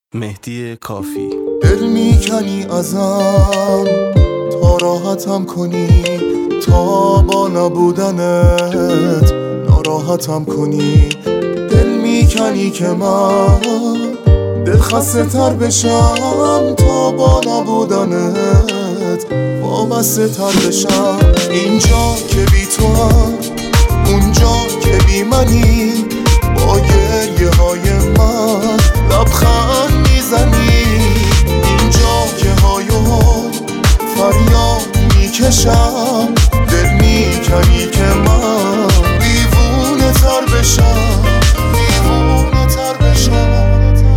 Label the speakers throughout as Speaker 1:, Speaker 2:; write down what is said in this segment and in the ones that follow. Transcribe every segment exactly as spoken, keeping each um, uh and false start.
Speaker 1: مهدی کافی.
Speaker 2: دل میکنی ازم تا راحتم کنی، تا با نبودنت ناراحتم کنی. دل میکنی که من دل خسته تر بشم، تا با نبودنت وابسته تر بشم. اینجا که بی تو هم، اونجا که بی منی، با گریه های من لبخند میزنی. اینجا که های و های فریاد میکشم، دل میکنی که من دیوونه تر بشم، دیوونه تر بشم.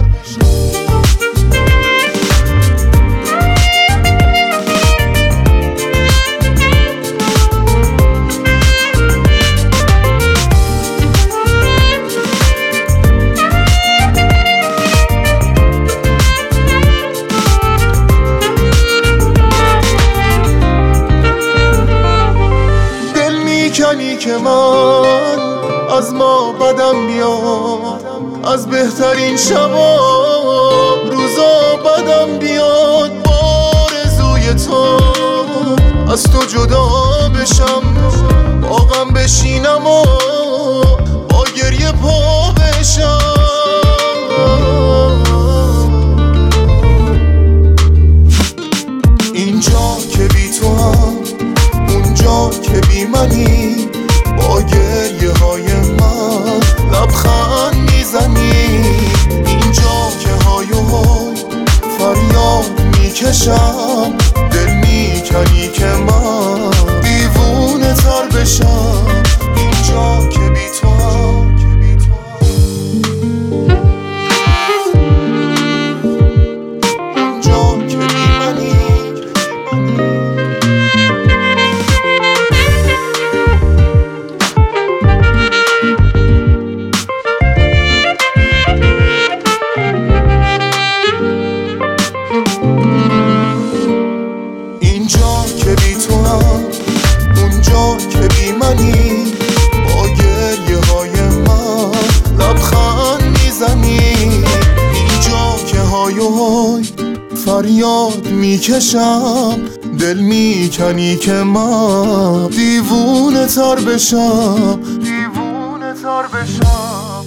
Speaker 2: میکنی که من از ما بدم بیاد، از بهترین شبا روزا بدم بیاد. آرزوی تو از تو جدا بشم، با غم بشینم و با گریه پا بشم. اینجا که بی تو هم، اونجا که بی منی، با گریه های من لبخند میزنی. اینجا که های و های فریاد میکشم، دل میکنی که من دیوونه تر بشم. اینجا که بی تو هم، اونجا که بی منی. اینجا که بی تو هم، اونجا که بی منی، با گریه های من لبخند میزنی. اینجا که های و های فریاد میکشم، دل میکنی که من دیوونه تر بشم، دیوونه تر بشم.